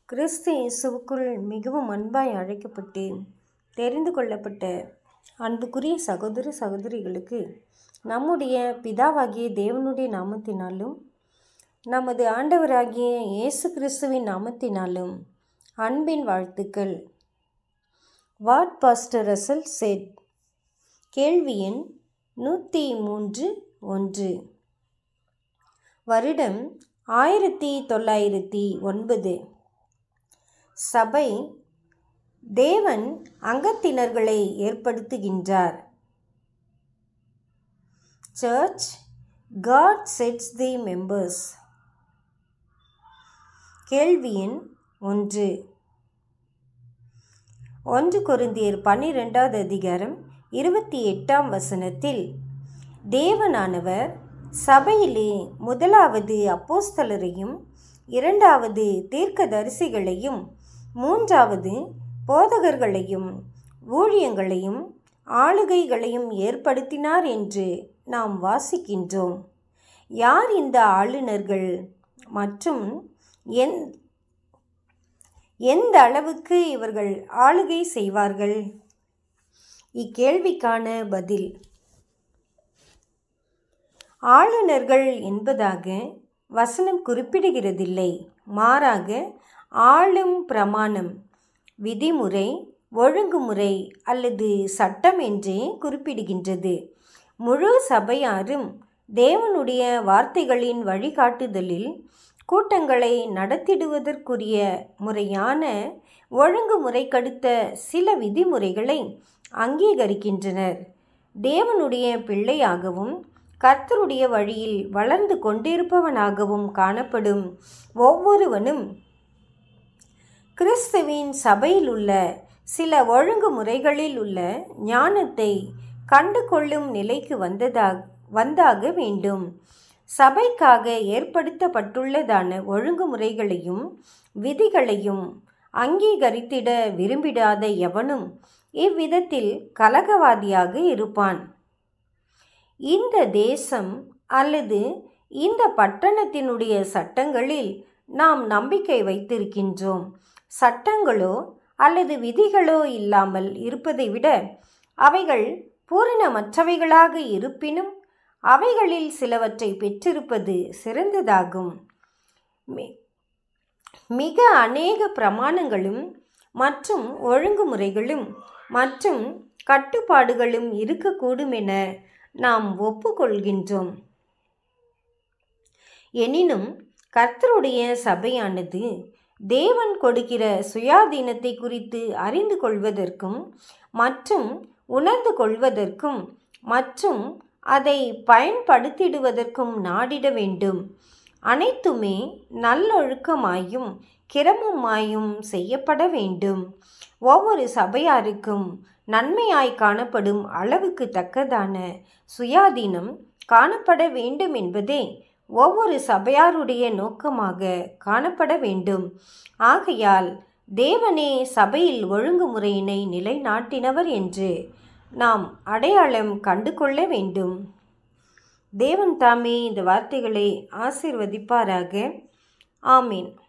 கிறிஸ்து இயேசுவுக்குள் மிகவும் அன்பாய் அழைக்கப்பட்டு தெரிந்து கொள்ளப்பட்ட அன்புக்குரிய சகோதர சகோதரிகளுக்கு நம்முடைய பிதாவாகிய தேவனுடைய நாமத்தினாலும் நமது ஆண்டவராகிய இயேசு கிறிஸ்துவின் நாமத்தினாலும் அன்பின் வாழ்த்துக்கள். What pastor Russell said. கேள்வி எண் 103:1. வருடம் 1909. சபை தேவன் அங்கத்தினர்களை ஏற்படுத்துகின்றார். Church God sets the members. கேள்வி எண் 1. 1 கொரிந்தியர் 12வது அதிகாரம் 28ஆம் வசனத்தில் தேவனானவர் சபையிலே முதலாவது அப்போஸ்தலரையும், இரண்டாவது தீர்க்கதரிசிகளையும், மூன்றாவது போதகர்களையும், ஊழியங்களையும், ஆளுகைகளையும் ஏற்படுத்தினார் என்று நாம் வாசிக்கின்றோம். யார் இந்த ஆளுநர்கள் மற்றும் எந்த அளவுக்கு இவர்கள் ஆளுகை செய்வார்கள்? இக்கேள்விக்கான பதில்: ஆளுநர்கள் என்பதாக வசனம் குறிப்பிடுகிறதில்லை. மாறாக ஆளும் பிரமாணம், விதிமுறை, ஒழுங்குமுறை அல்லது சட்டம் என்றே குறிப்பிடுகின்றது. முழு சபையாரும் தேவனுடைய வார்த்தைகளின் வழிகாட்டுதலில் கூட்டங்களை நடத்திடுவதற்குரிய முறையான ஒழுங்குமுறைக்கடுத்த சில விதிமுறைகளை அங்கீகரிக்கின்றனர். தேவனுடைய பிள்ளையாகவும் கர்த்தருடைய வழியில் வளர்ந்து கொண்டிருப்பவனாகவும் காணப்படும் ஒவ்வொருவனும் கிறிஸ்துவின் சபையில் உள்ள சில ஒழுங்குமுறைகளில் உள்ள ஞானத்தை கண்டு கொள்ளும் நிலைக்கு வந்தாக வேண்டும். சபைக்காக ஏற்படுத்தப்பட்டுள்ளதான ஒழுங்குமுறைகளையும் விதிகளையும் அங்கீகரித்திட விரும்பிடாத எவனும் இவ்விதத்தில் கலகவாதியாக இருப்பான். இந்த தேசம் அல்லது இந்த பட்டணத்தினுடைய சட்டங்களில் நாம் நம்பிக்கை வைத்திருக்கின்றோம். சட்டங்களோ அல்லது விதிகளோ இல்லாமல் இருப்பதை விட அவைகள் பூரணமற்றவைகளாக இருப்பினும் அவைகளில் சிலவற்றை பெற்றிருப்பது சிறந்ததாகும். மிக அநேக பிரமாணங்களும் மற்றும் ஒழுங்குமுறைகளும் மற்றும் கட்டுப்பாடுகளும் இருக்கக்கூடும் என நாம் ஒப்புக்கொள்கின்றோம். எனினும் கர்த்தருடைய சபையானது தேவன் கொடுக்கிற சுயாதீனத்தை குறித்து அறிந்து கொள்வதற்கும் மற்றும் உணர்ந்து கொள்வதற்கும் மற்றும் அதை பயன்படுத்திடுவதற்கும் நாடிட வேண்டும். அனைத்துமே நல்லொழுக்கமாயும் கிரமமாயும் செய்யப்பட வேண்டும். ஒவ்வொரு சபையாருக்கும் நன்மையாய் காணப்படும் அளவுக்கு தக்கதான சுயாதீனம் காணப்பட வேண்டும் என்பதே ஒவ்வொரு சபையாருடைய நோக்கமாக காணப்பட வேண்டும். ஆகையால் தேவனே சபையில் ஒழுங்குமுறையினை நிலைநாட்டினவர் என்று நாம் அடையாளம் கண்டு கொள்ள வேண்டும். தேவன் தாமே இந்த வார்த்தைகளை ஆசீர்வதிப்பாராக. ஆமீன்.